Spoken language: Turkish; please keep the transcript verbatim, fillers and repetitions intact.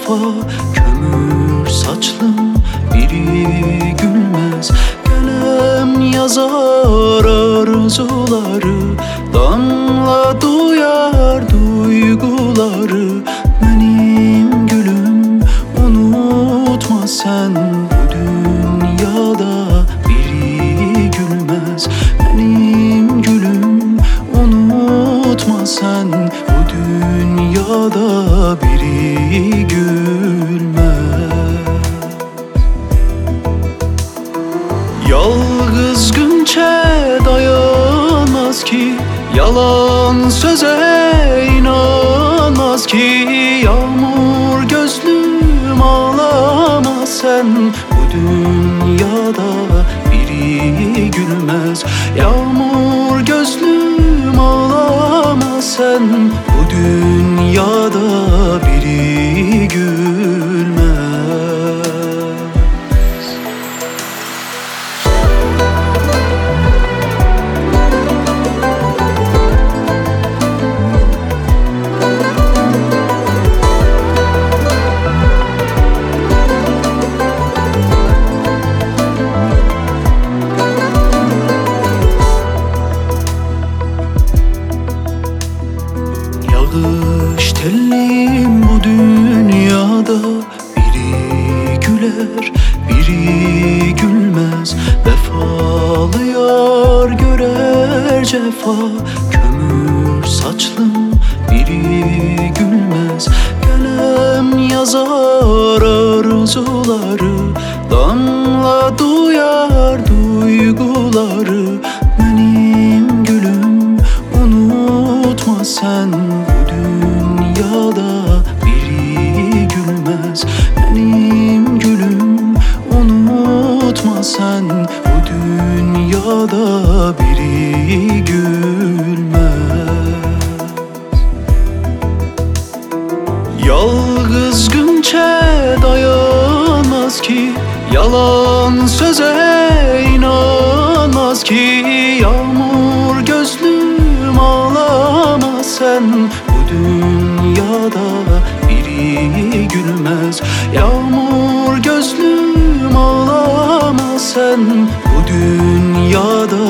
cefa, kömür saçlım biri gülmez. Kalem yazar arzuları, damla duyar duyguları. Benim gülüm unutma sen, bu dünyada biri gülmez. Benim gülüm unutma sen, bu dünyada biri gülmez. Yalgız günçe dayanmaz ki, yalan söze inanmaz ki. Yağmur gözlüm ağlama sen, bu dünyada biri gülmez. Yağmur gözlüm ağlama sen, bu dünyada biri gülmez. Yağış tellim bu dünyada, biri güler biri gülmez. Vefalı yar görer cefa, kömür saçlım biri gülmez. Kalem yazar arzuları, damla duyar duyguları. Benim gülüm unutma sen, bu dünyada biri gülmez. Benim gülüm unutma sen, bu dünyada biri gülmez. Yalgız günçe dayanmaz ki, yalan söze inanmaz ki. Yağmur gözlüm ağlama sen, bu dünyada biri gülmez. Yağmur gözlüm ağlama sen, bu dünyada